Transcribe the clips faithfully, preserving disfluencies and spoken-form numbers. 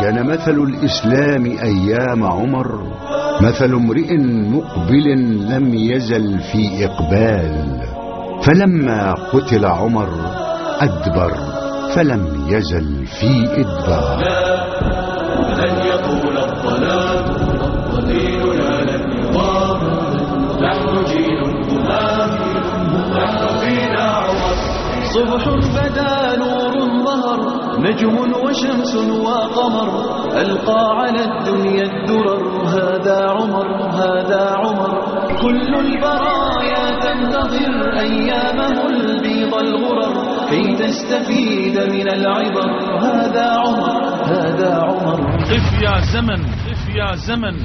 كان مثل الإسلام أيام عمر مثل امرئ مقبل لم يزل في إقبال، فلما قتل عمر أدبر فلم يزل في إدبار. لن يطول الظلام ضليلنا لن يضام، نحن جيل همام نحن فينا عمر. صبح بدا نور ظهر نجم وشمس وقمر، ألقى على الدنيا الدرر، هذا عمر هذا عمر. كل البرايا تنتظر أيامه البيض الغرر كي تستفيد من العبر، هذا عمر هذا عمر. قف يا زمن قف يا زمن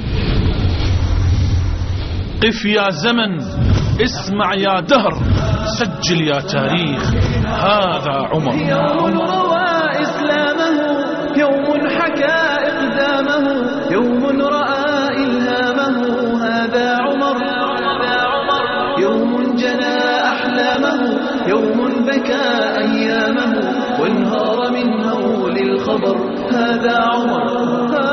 قف يا زمن، اسمع يا دهر، سجل يا تاريخ، هذا عمر. يوم روى إسلامه، يوم حكى إقدامه، يوم رأى إلهامه، هذا عمر هذا عمر. يوم جنى أحلامه، يوم بكى أيامه، وانهار من هول الخبر، هذا عمر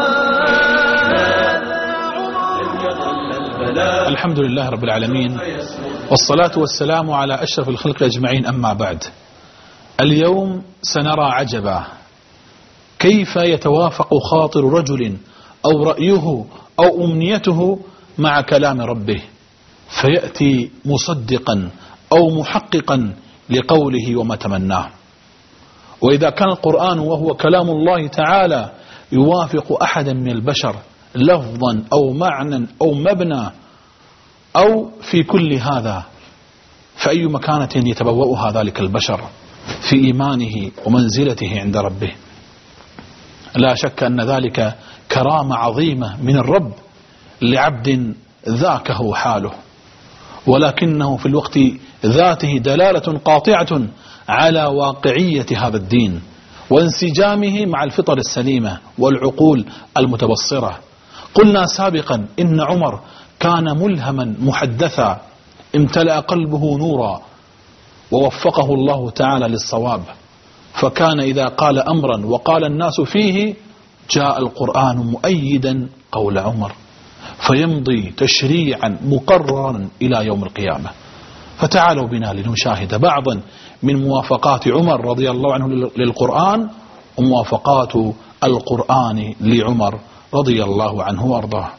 الحمد لله رب العالمين، والصلاة والسلام على أشرف الخلق أجمعين، أما بعد. اليوم سنرى عجبا كيف يتوافق خاطر رجل أو رأيه أو أمنيته مع كلام ربه، فيأتي مصدقا أو محققا لقوله وما تمناه. وإذا كان القرآن وهو كلام الله تعالى يوافق أحدا من البشر لفظا أو معنى أو مبنى أو في كل هذا، فأي مكانة يتبوأها ذلك البشر في إيمانه ومنزلته عند ربه؟ لا شك أن ذلك كرامة عظيمة من الرب لعبد ذاكه حاله، ولكنه في الوقت ذاته دلالة قاطعة على واقعية هذا الدين وانسجامه مع الفطر السليمة والعقول المتبصرة. قلنا سابقا إن عمر كان ملهما محدثا، امتلأ قلبه نورا ووفقه الله تعالى للصواب، فكان إذا قال أمرا وقال الناس فيه جاء القرآن مؤيدا قول عمر، فيمضي تشريعا مقررا إلى يوم القيامة. فتعالوا بنا لنشاهد بعضا من موافقات عمر رضي الله عنه للقرآن وموافقات القرآن لعمر رضي الله عنه وارضاه.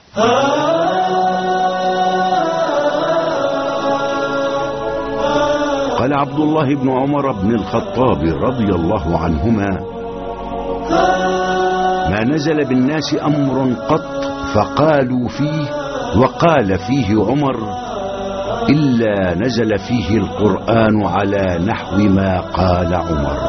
قال عبد الله بن عمر بن الخطاب رضي الله عنهما: ما نزل بالناس أمر قط فقالوا فيه وقال فيه عمر إلا نزل فيه القرآن على نحو ما قال عمر.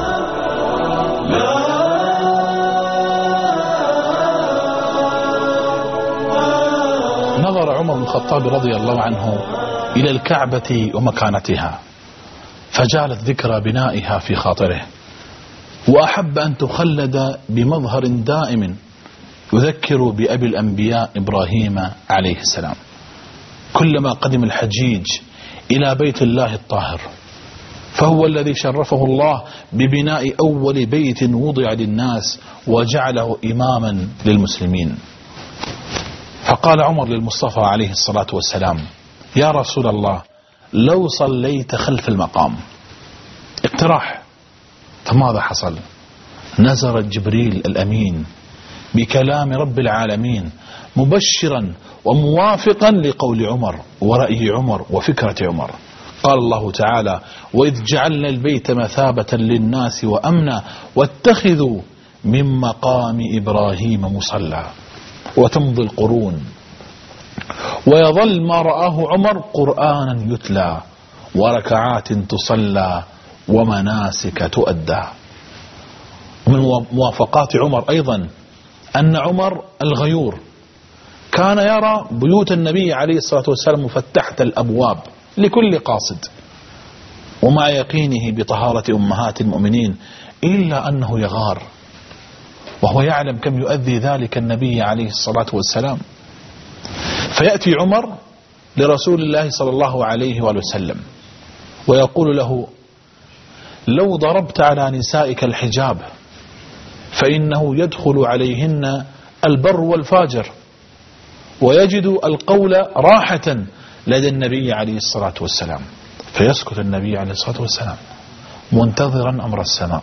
نظر عمر بن الخطاب رضي الله عنه إلى الكعبة ومكانتها، فجعلت ذكرى بنائها في خاطره، وأحب أن تخلد بمظهر دائم يذكر بأبي الأنبياء إبراهيم عليه السلام. كلما قدم الحجيج إلى بيت الله الطاهر، فهو الذي شرفه الله ببناء أول بيت وضع للناس وجعله إماما للمسلمين. فقال عمر للمصطفى عليه الصلاة والسلام: يا رسول الله، لو صليت خلف المقام. اقتراح. فماذا حصل؟ نزل جبريل الأمين بكلام رب العالمين مبشرا وموافقا لقول عمر ورأي عمر وفكرة عمر. قال الله تعالى: وإذ جعلنا البيت مثابة للناس وأمنا واتخذوا من مقام إبراهيم مصلى. وتمضي القرون ويظل ما رآه عمر قرآنا يتلى وركعات تصلى ومناسك تؤدى. ومن موافقات عمر أيضا أن عمر الغيور كان يرى بيوت النبي عليه الصلاة والسلام مفتحة الأبواب لكل قاصد، ومع يقينه بطهارة أمهات المؤمنين إلا أنه يغار، وهو يعلم كم يؤذي ذلك النبي عليه الصلاة والسلام. فيأتي عمر لرسول الله صلى الله عليه وآله وسلم ويقول له: لو ضربت على نسائك الحجاب فإنه يدخل عليهن البر والفاجر ويجد القول راحة لدى النبي عليه الصلاة والسلام، فيسكت النبي عليه الصلاة والسلام منتظرا أمر السماء،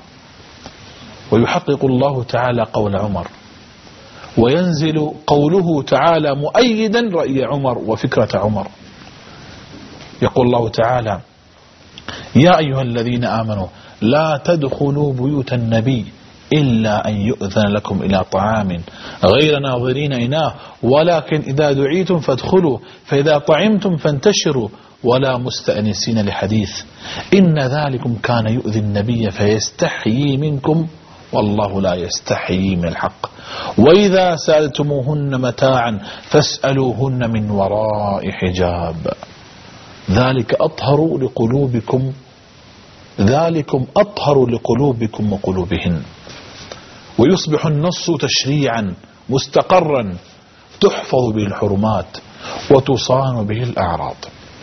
ويحقق الله تعالى قول عمر، وينزل قوله تعالى مؤيدا رأي عمر وفكرة عمر. يقول الله تعالى: يا أيها الذين آمنوا لا تدخلوا بيوت النبي إلا أن يؤذن لكم إلى طعام غير ناظرين إناه ولكن إذا دعيتم فادخلوا فإذا طعمتم فانتشروا ولا مستأنسين لحديث إن ذلكم كان يؤذي النبي فيستحيي منكم والله لا يستحيي من الحق وإذا سألتموهن متاعا فاسألوهن من وراء حجاب ذلك أطهر لقلوبكم ذلكم أطهر لقلوبكم وقلوبهن. ويصبح النص تشريعا مستقرا تحفظ به الحرمات وتصان به الأعراض.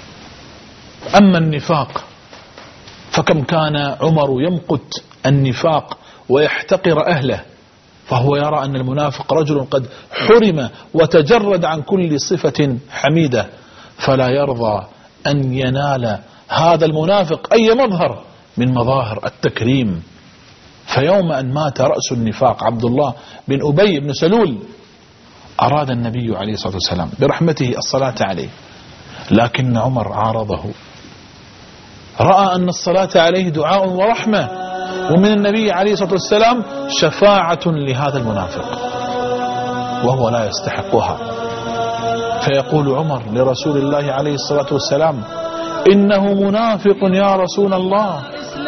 أما النفاق فكم كان عمر يمقت النفاق ويحتقر أهله، فهو يرى أن المنافق رجل قد حرم وتجرد عن كل صفة حميدة، فلا يرضى أن ينال هذا المنافق أي مظهر من مظاهر التكريم. فيوم أن مات رأس النفاق عبد الله بن أبي بن سلول أراد النبي عليه الصلاة والسلام برحمته الصلاة عليه، لكن عمر عارضه، رأى أن الصلاة عليه دعاء ورحمة ومن النبي عليه الصلاة والسلام شفاعة لهذا المنافق وهو لا يستحقها. فيقول عمر لرسول الله عليه الصلاة والسلام: إنه منافق يا رسول الله.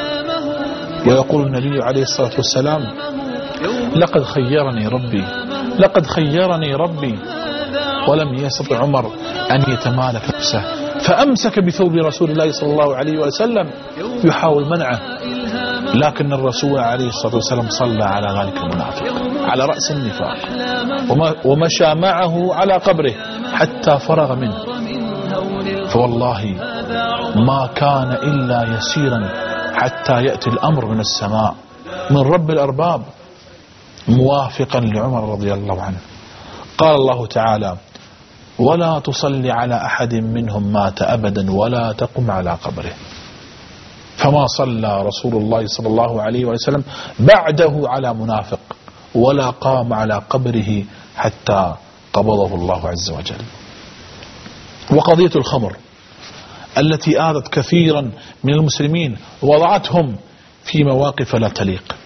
ويقول النبي عليه الصلاة والسلام: لقد خيرني ربي لقد خيرني ربي. ولم يستطع عمر أن يتمالك نفسه فأمسك بثوب رسول الله صلى الله عليه وسلم يحاول منعه، لكن الرسول عليه الصلاة والسلام صلى على ذلك المنافق على رأس النفاق ومشى معه على قبره حتى فرغ منه. فوالله ما كان إلا يسيرا حتى يأتي الأمر من السماء من رب الأرباب موافقا لعمر رضي الله عنه. قال الله تعالى: ولا تصلي على أحد منهم مات أبدا ولا تقم على قبره. فما صلى رسول الله صلى الله عليه وسلم بعده على منافق ولا قام على قبره حتى قبضه الله عز وجل. وقضية الخمر التي آذت كثيرا من المسلمين ووضعتهم في مواقف لا تليق،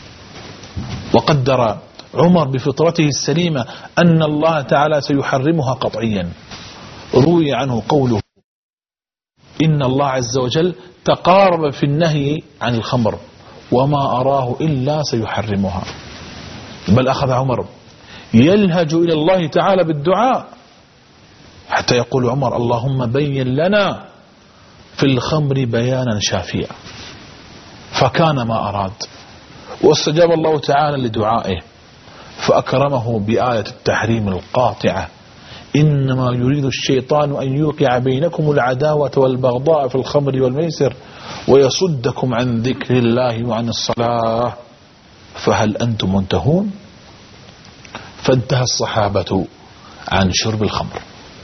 وقدر عمر بفطرته السليمة أن الله تعالى سيحرمها قطعيا. روي عنه قوله: إن الله عز وجل تقارب في النهي عن الخمر وما أراه إلا سيحرمها. بل أخذ عمر يلهج إلى الله تعالى بالدعاء حتى يقول عمر: اللهم بين لنا في الخمر بيانا شافيا. فكان ما أراد، واستجاب الله تعالى لدعائه فأكرمه بآية التحريم القاطعة: إنما يريد الشيطان أن يوقع بينكم العداوة والبغضاء في الخمر والميسر ويصدكم عن ذكر الله وعن الصلاة فهل أنتم منتهون؟ فانتهى الصحابة عن شرب الخمر.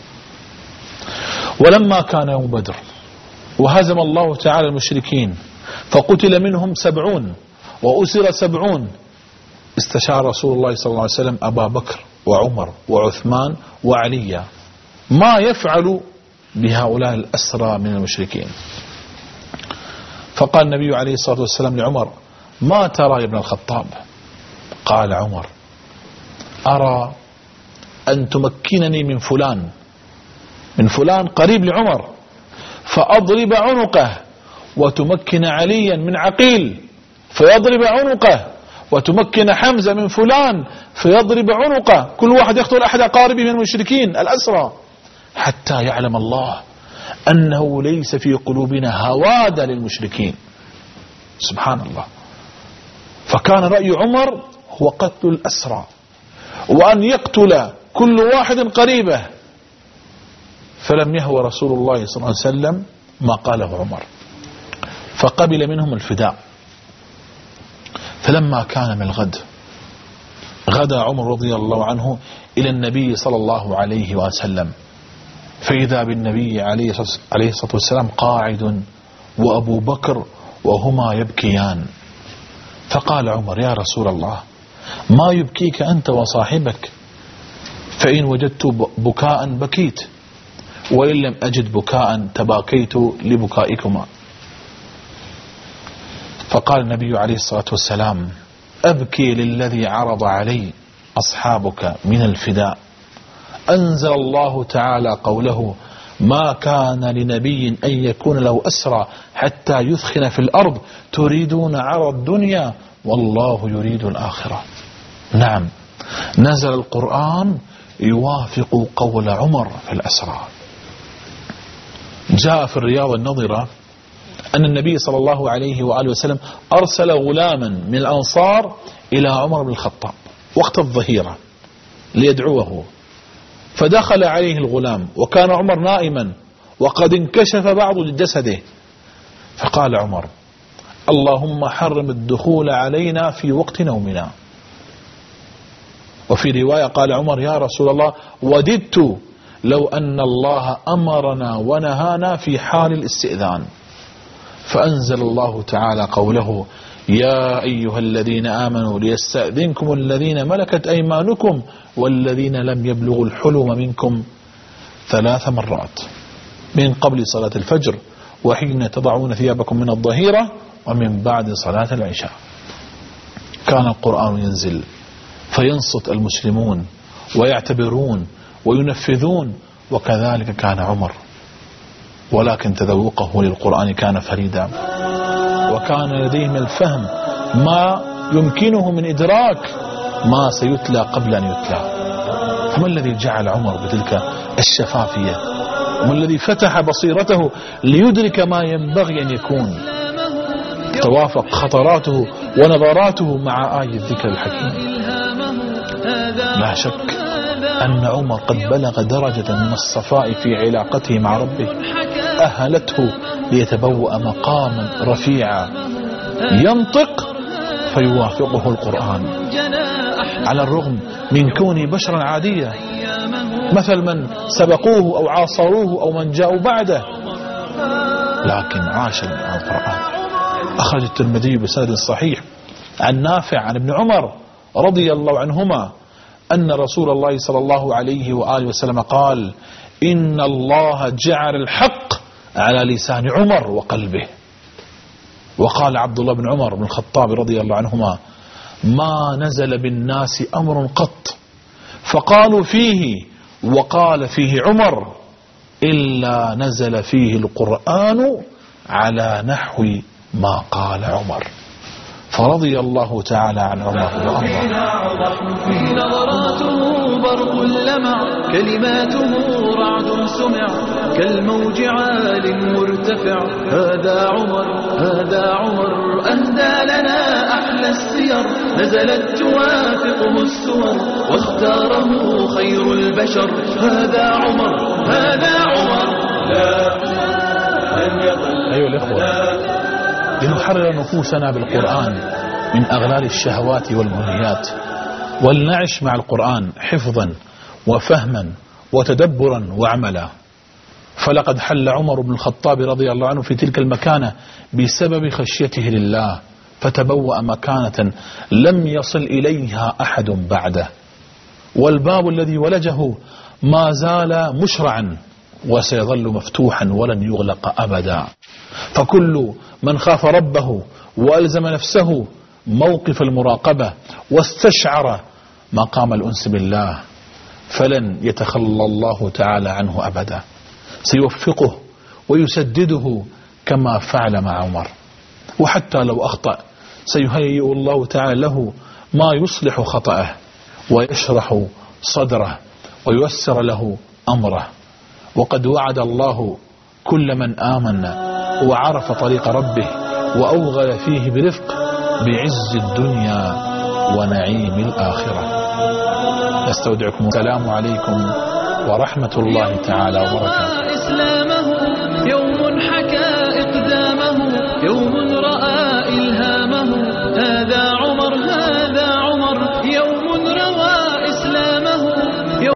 ولما كان يوم بدر وهزم الله تعالى المشركين فقتل منهم سبعون وأسر سبعون، استشار رسول الله صلى الله عليه وسلم أبا بكر وعمر وعثمان وعلي ما يفعل بهؤلاء الأسرى من المشركين. فقال النبي عليه الصلاة والسلام لعمر: ما ترى يا ابن الخطاب؟ قال عمر: أرى أن تمكنني من فلان من فلان قريب لعمر فأضرب عنقه، وتمكن عليا من عقيل فيضرب عنقه، وتمكن حمزة من فلان فيضرب عنقه، كل واحد يقتل أحد أقاربه من المشركين الأسرى، حتى يعلم الله أنه ليس في قلوبنا هوادة للمشركين. سبحان الله. فكان رأي عمر هو قتل الأسرى وأن يقتل كل واحد قريبه، فلم يهوى رسول الله صلى الله عليه وسلم ما قاله عمر، فقبل منهم الفداء. فلما كان من الغد غدا عمر رضي الله عنه إلى النبي صلى الله عليه وسلم، فإذا بالنبي عليه الصلاة والسلام قاعد وأبو بكر وهما يبكيان. فقال عمر: يا رسول الله، ما يبكيك أنت وصاحبك؟ فإن وجدت بكاء بكيت، وإن لم أجد بكاء تباكيت لبكائكما. فقال النبي عليه الصلاة والسلام: أبكي للذي عرض علي أصحابك من الفداء. أنزل الله تعالى قوله: ما كان لنبي أن يكون له أسرى حتى يثخن في الأرض تريدون عرض الدنيا والله يريد الآخرة. نعم، نزل القرآن يوافق قول عمر في الأسرى. جاء في الرياض النظرة أن النبي صلى الله عليه وآله وسلم أرسل غلاما من الأنصار إلى عمر بن الخطاب وقت الظهيرة ليدعوه، فدخل عليه الغلام وكان عمر نائما وقد انكشف بعض جسده، فقال عمر: اللهم حرم الدخول علينا في وقت نومنا. وفي رواية قال عمر: يا رسول الله، وددت لو أن الله أمرنا ونهانا في حال الاستئذان. فأنزل الله تعالى قوله: يا أيها الذين آمنوا ليستأذنكم الذين ملكت أيمانكم والذين لم يبلغوا الحلم منكم ثلاث مرات من قبل صلاة الفجر وحين تضعون ثيابكم من الظهيرة ومن بعد صلاة العشاء. كان القرآن ينزل فينصت المسلمون ويعتبرون وينفذون، وكذلك كان عمر، ولكن تذوقه للقرآن كان فريدا، وكان لديه من الفهم ما يمكنه من إدراك ما سيتلى قبل أن يتلى. فما الذي جعل عمر بتلك الشفافية؟ وما الذي فتح بصيرته ليدرك ما ينبغي أن يكون؟ توافق خطراته ونظراته مع آية الذكر الحكيم. لا شك أن عمر قد بلغ درجة من الصفاء في علاقته مع ربه أهلته ليتبوأ مقاما رفيعا ينطق فيوافقه القرآن، على الرغم من كونه بشرا عاديا مثل من سبقوه أو عاصروه أو من جاءوا بعده، لكن عاش القرآن. أخرج الترمذي بسند صحيح عن نافع عن ابن عمر رضي الله عنهما أن رسول الله صلى الله عليه وآله وسلم قال: إن الله جعل الحق على لسان عمر وقلبه. وقال عبد الله بن عمر بن الخطاب رضي الله عنهما: ما نزل بالناس أمر قط فقالوا فيه وقال فيه عمر إلا نزل فيه القرآن على نحو ما قال عمر. فرضي الله تعالى عن عمر وأرضاه. نظراته برق لمع، كلماته رعد سمع، كالموج عال مرتفع. هذا عمر هذا عمر أهدى لنا أحلى السير، نزلت توافقه السور واختاره خير البشر. هذا عمر هذا عمر لا أن يضل. أيها الإخوة، لنحرر نفوسنا بالقرآن من أغلال الشهوات والمنهيات، ولنعش مع القرآن حفظا وفهما وتدبرا وعملا. فلقد حل عمر بن الخطاب رضي الله عنه في تلك المكانة بسبب خشيته لله، فتبوأ مكانة لم يصل إليها أحد بعده، والباب الذي ولجه ما زال مشرعا وسيظل مفتوحا ولن يغلق أبدا. فكل من خاف ربه وألزم نفسه موقف المراقبة واستشعر مقام الأنس بالله فلن يتخلى الله تعالى عنه أبدا، سيوفقه ويسدده كما فعل مع عمر. وحتى لو أخطأ سيهيئ الله تعالى له ما يصلح خطأه ويشرح صدره وييسر له أمره. وقد وعد الله كل من آمن وعرف طريق ربه وأوغل فيه برفق بعز الدنيا ونعيم الآخرة. نستودعكم. السلام عليكم ورحمة الله تعالى وبركاته.